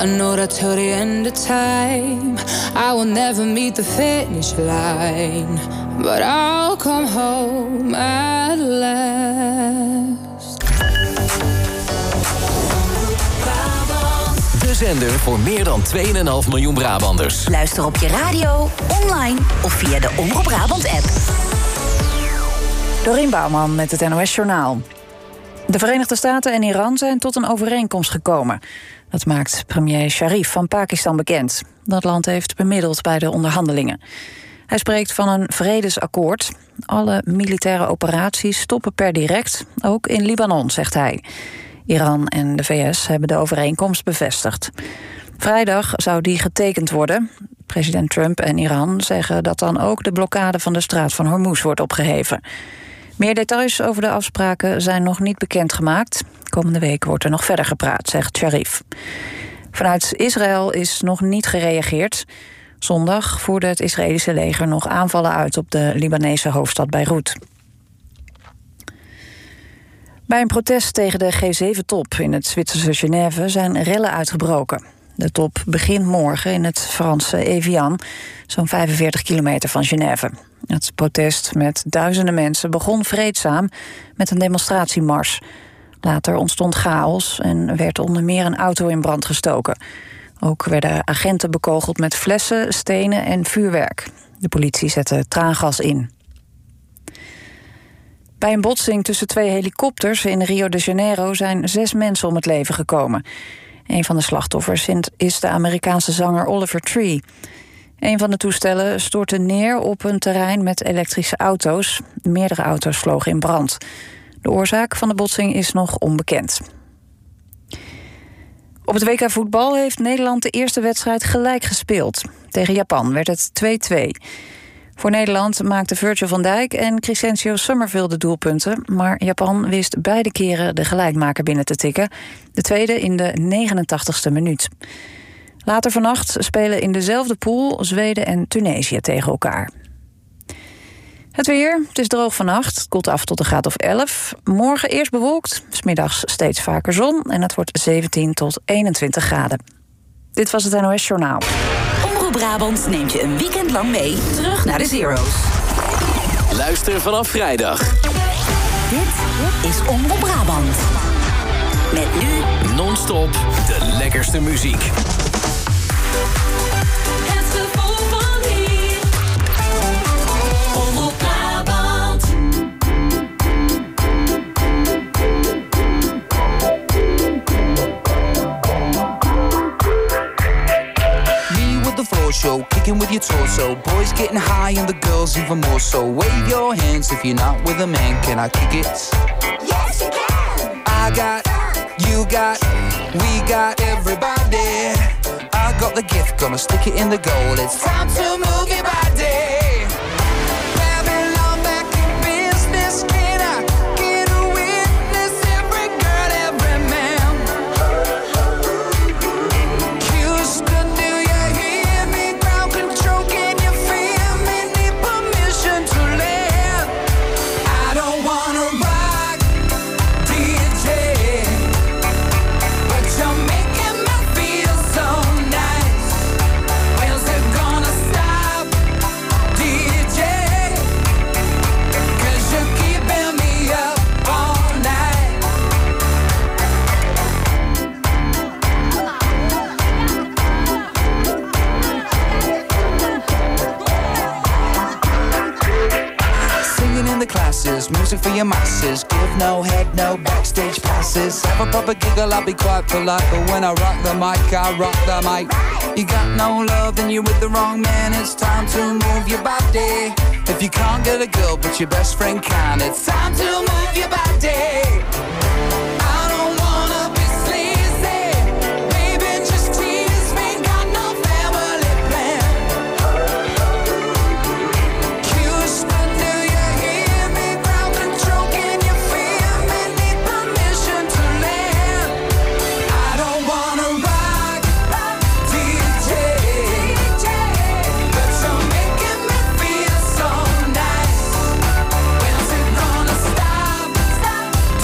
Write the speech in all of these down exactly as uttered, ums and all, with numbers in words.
I know that till the end of time I will never meet the finish line, but I'll come home at last. De zender voor meer dan twee komma vijf miljoen Brabanders. Luister op je radio, online of via de Omroep Brabant app. Dorien Bouwman met het N O S Journaal. De Verenigde Staten en Iran zijn tot een overeenkomst gekomen. Dat maakt premier Sharif van Pakistan bekend. Dat land heeft bemiddeld bij de onderhandelingen. Hij spreekt van een vredesakkoord. Alle militaire operaties stoppen per direct, ook in Libanon, zegt hij. Iran en de V S hebben de overeenkomst bevestigd. Vrijdag zou die getekend worden. President Trump en Iran zeggen dat dan ook de blokkade van de straat van Hormuz wordt opgeheven. Meer details over de afspraken zijn nog niet bekendgemaakt. Komende week wordt er nog verder gepraat, zegt Sharif. Vanuit Israël is nog niet gereageerd. Zondag voerde het Israëlische leger nog aanvallen uit op de Libanese hoofdstad Beirut. Bij een protest tegen de G zeven top in het Zwitserse Genève zijn rellen uitgebroken. De top begint morgen in het Franse Evian, zo'n vijfenveertig kilometer van Genève. Het protest met duizenden mensen begon vreedzaam met een demonstratiemars. Later ontstond chaos en werd onder meer een auto in brand gestoken. Ook werden agenten bekogeld met flessen, stenen en vuurwerk. De politie zette traangas in. Bij een botsing tussen twee helikopters in Rio de Janeiro zijn zes mensen om het leven gekomen. Een van de slachtoffers is de Amerikaanse zanger Oliver Tree. Een van de toestellen stortte neer op een terrein met elektrische auto's. Meerdere auto's vlogen in brand. De oorzaak van de botsing is nog onbekend. Op het W K voetbal heeft Nederland de eerste wedstrijd gelijk gespeeld. Tegen Japan werd het twee-twee. Voor Nederland maakten Virgil van Dijk en Crescencio Summerville de doelpunten, maar Japan wist beide keren de gelijkmaker binnen te tikken. De tweede in de negenentachtigste minuut. Later vannacht spelen in dezelfde pool Zweden en Tunesië tegen elkaar. Het weer, het is droog vannacht, het koelt af tot een graad of elf. Morgen eerst bewolkt, 's middags steeds vaker zon en het wordt zeventien tot eenentwintig graden. Dit was het N O S Journaal. Omroep Brabant neemt je een weekend lang mee terug naar de Zero's. Luister vanaf vrijdag. Dit is Omroep Brabant. Met nu non-stop de lekkerste muziek. Het gevoel van hier. Omroep Brabant. Me with the floor show, kicking with your torso. Boys getting high and the girls even more so. Wave your hands if you're not with a man. Can I kick it? Yes, you can. I got, you got, we got everybody. I got the gift, gonna stick it in the goal. It's time to move your body. Babylon back in business. Can I get a witness? Every girl, every man. Houston, do you hear me? Ground control, can you feel me? Need permission to land. I don't wanna rock, D J, but you're making me feel so nice. Where's it gonna stop, D J? 'Cause you're keeping me up all night. Singing in the classes, music for your masses. Give no head, no backstage passes. Have a proper giggle, I'll be quite polite. But when I rock the mic, I rock the mic. You got no love, then you're with the wrong man. It's time to move your body. If you can't get a girl, but your best friend can, it's time to move your body. I don't wanna be sleazy. Baby, just tease me. Got no family plan. Houston, do you hear me? Ground control, can you feel me? Need permission to land. I don't wanna rock, D J, but you're making me feel so nice. When's it gonna stop, D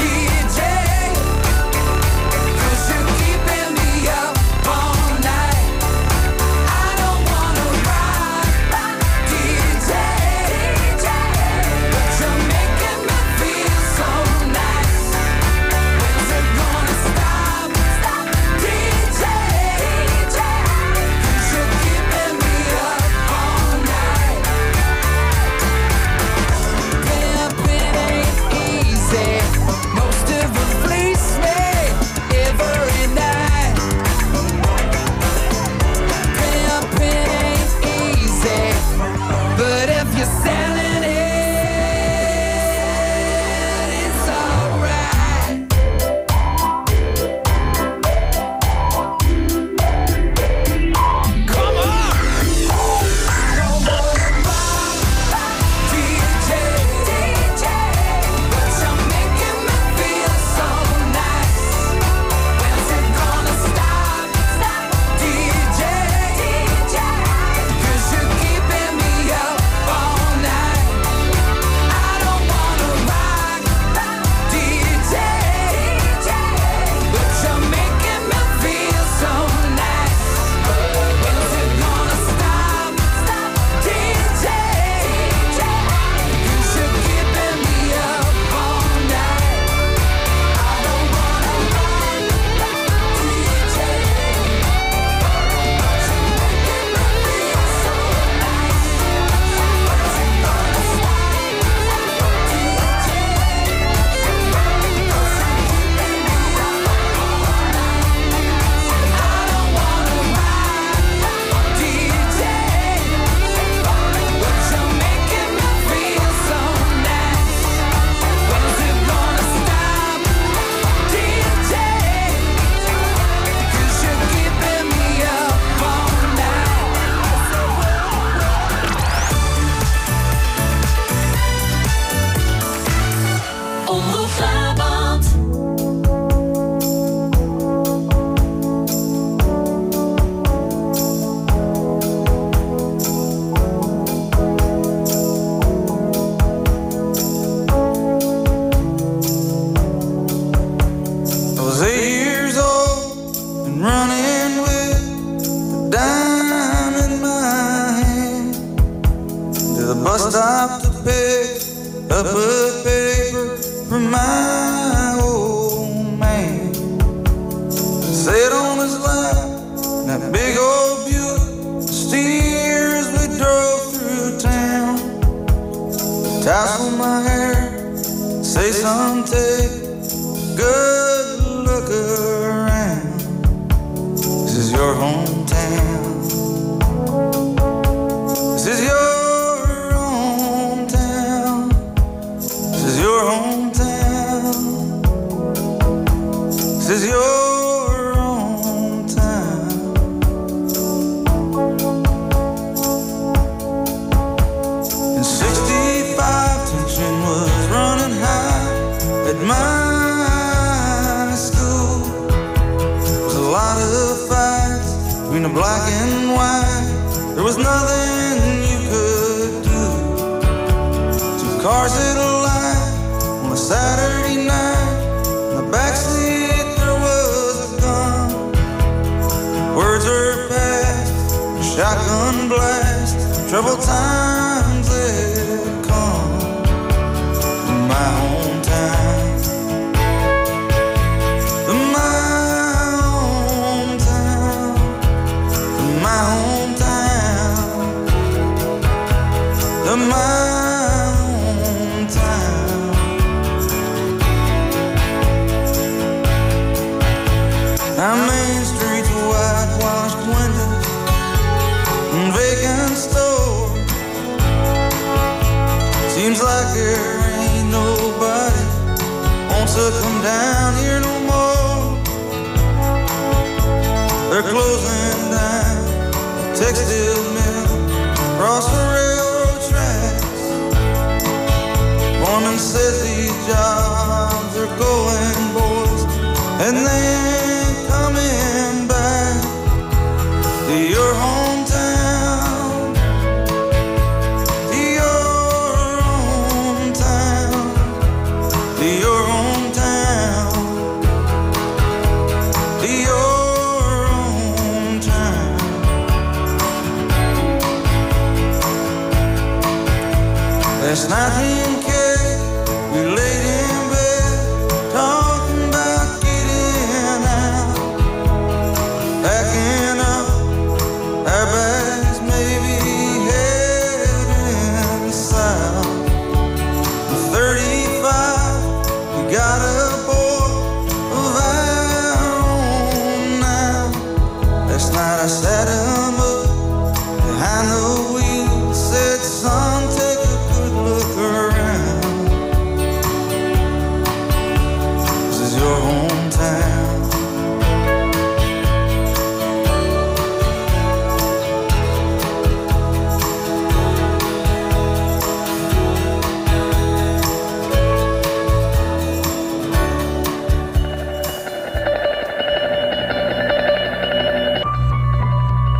up a paper from my old man. Sat on his lap, that big old Buick, steers we drove through town. Tousle my hair, say some take good look around. This is your hometown. This is your hometown. This is your hometown. This is your hometown. In sixty-five, tension was running high at my school. There was a lot of fights between the black and white. There was nothing you could do. Two cars at a light on a Saturday night. In the backseat there was a gun. Words were passed, a shotgun blast. Troubled times had come to my hometown. To my hometown. To my hometown. To my hometown. Our main streets, whitewashed windows and vacant stores. Seems like there ain't nobody wants to come down here no more. They're closing down the textile mill across the railroad tracks. Foreman says these jobs are going, boys, and they ain't coming back to your hometown, to your hometown, to your hometown.